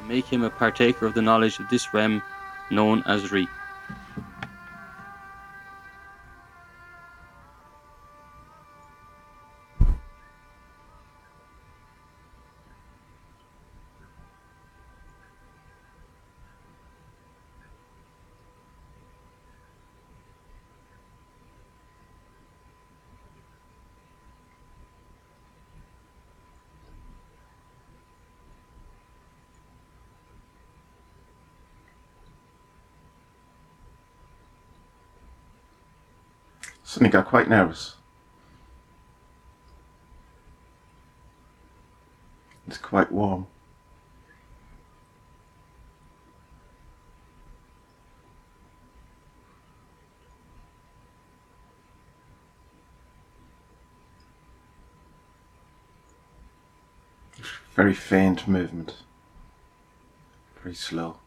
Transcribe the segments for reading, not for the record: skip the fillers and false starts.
and make him a partaker of the knowledge of this realm known as Re. Suddenly got quite nervous. It's quite warm. Very faint movement. Very slow.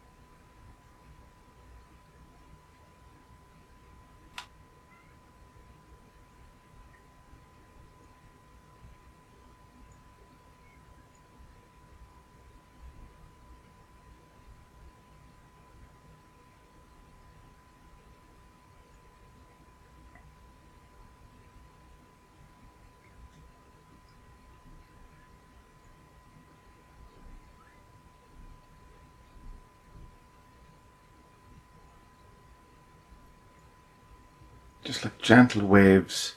Just like gentle waves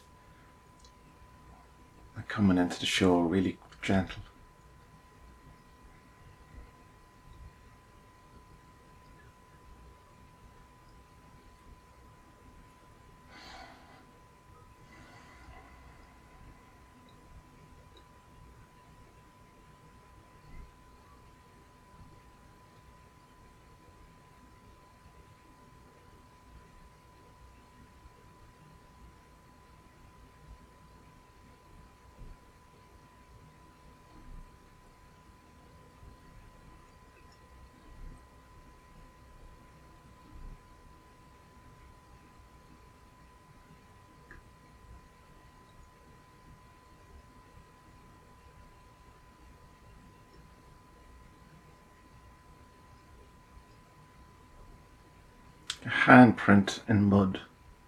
like coming into the shore, really gentle. A handprint in mud.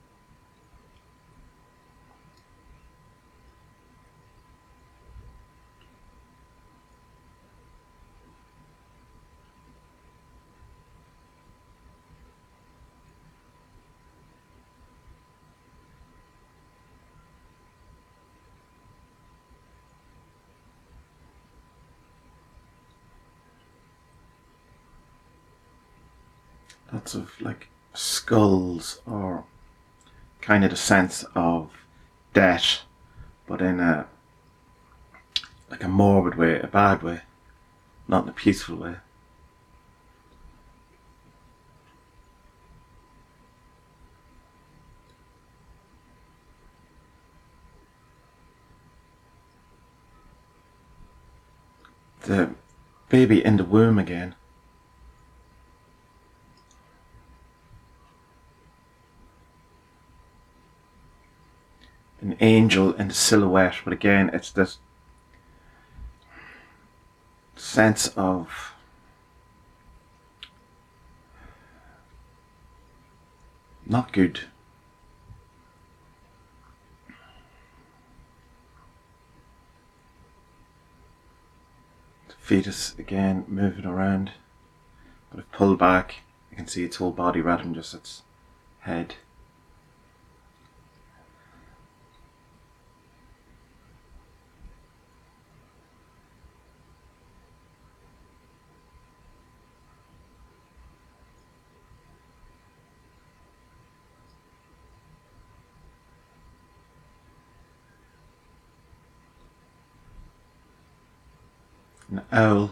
Lots of like skulls, or kind of the sense of death, but in a like a morbid way, a bad way, not in a peaceful way. The baby in the womb again. An angel in the silhouette, but again, it's this sense of not good. The fetus again moving around, but if pulled back, you can see its whole body rather than just its head. An owl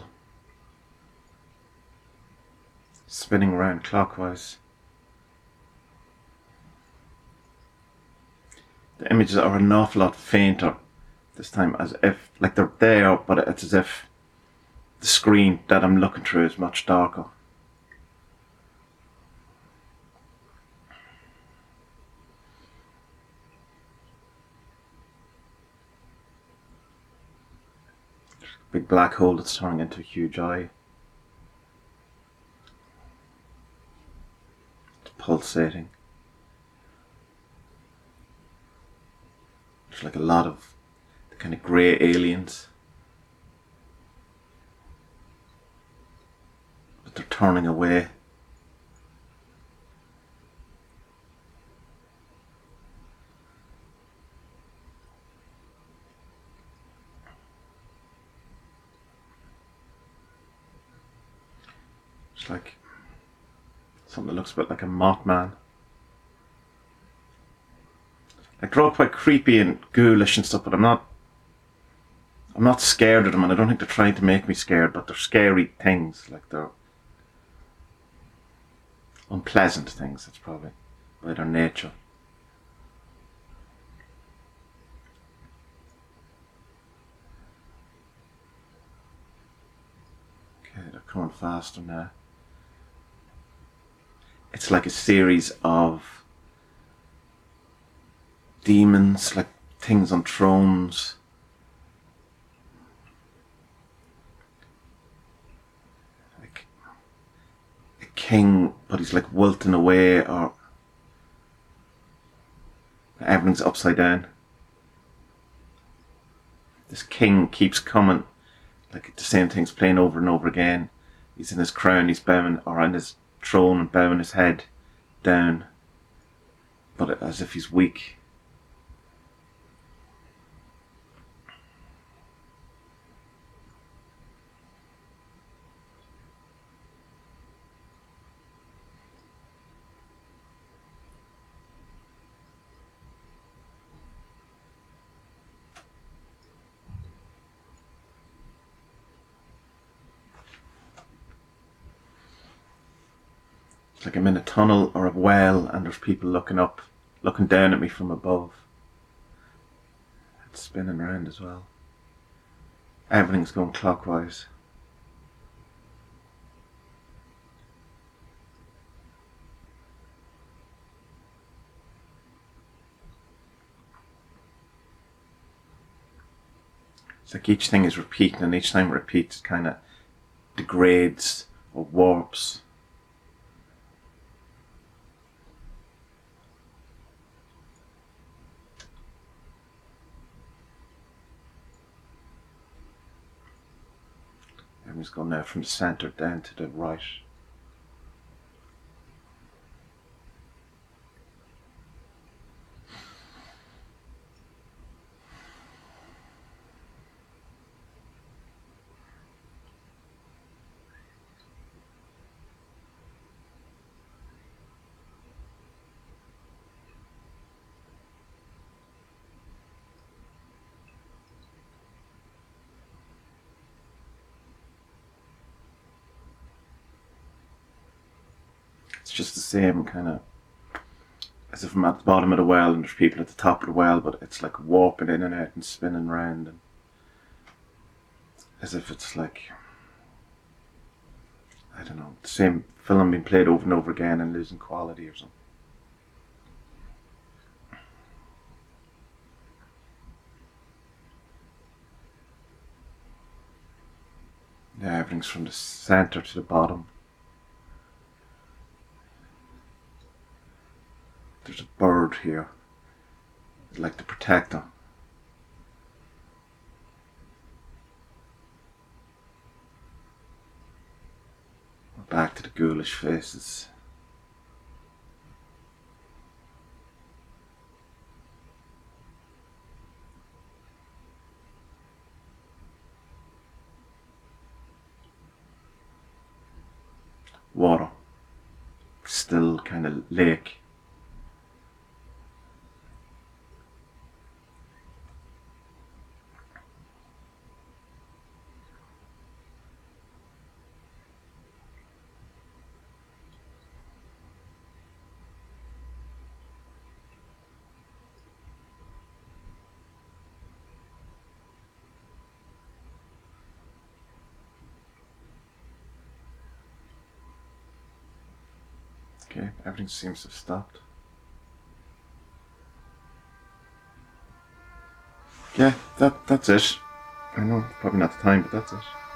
spinning around clockwise. The images are an awful lot fainter this time, as if, like they're there, but it's as if the screen that I'm looking through is much darker. Big black hole that's turning into a huge eye. pulsating. There's like a lot of the kind of grey aliens. But they're turning away. It's like something that looks a bit like a Mothman. Like they're all quite creepy and ghoulish and stuff, but I'm not scared of them, and I don't think they're trying to make me scared, but they're scary things. Like they're unpleasant things, that's probably by their nature. Okay, they're coming faster now. It's like a series of demons, like things on thrones. Like a king, but he's like wilting away, or everything's upside down. This king keeps coming, like the same thing's playing over and over again. He's in his crown, he's bowing, or on his throne and bowing his head down, but as if he's weak. It's like I'm in a tunnel or a well and there's people looking up, looking down at me from above. It's spinning around as well. Everything's going clockwise. It's like each thing is repeating, and each time it repeats it kind of degrades or warps. Everything's going now from the centre down to the right. It's just the same kind of, as if I'm at the bottom of the well and there's people at the top of the well, but it's like warping in and out and spinning round, and as if it's like, I don't know, the same film being played over and over again and losing quality or something. Yeah, everything's from the centre to the bottom. There's a bird here. I'd like to protect them. We're back to the ghoulish faces. Water. Still kind of lake. Okay, everything seems to have stopped. Yeah, that's it. I know, probably not the time, but that's it.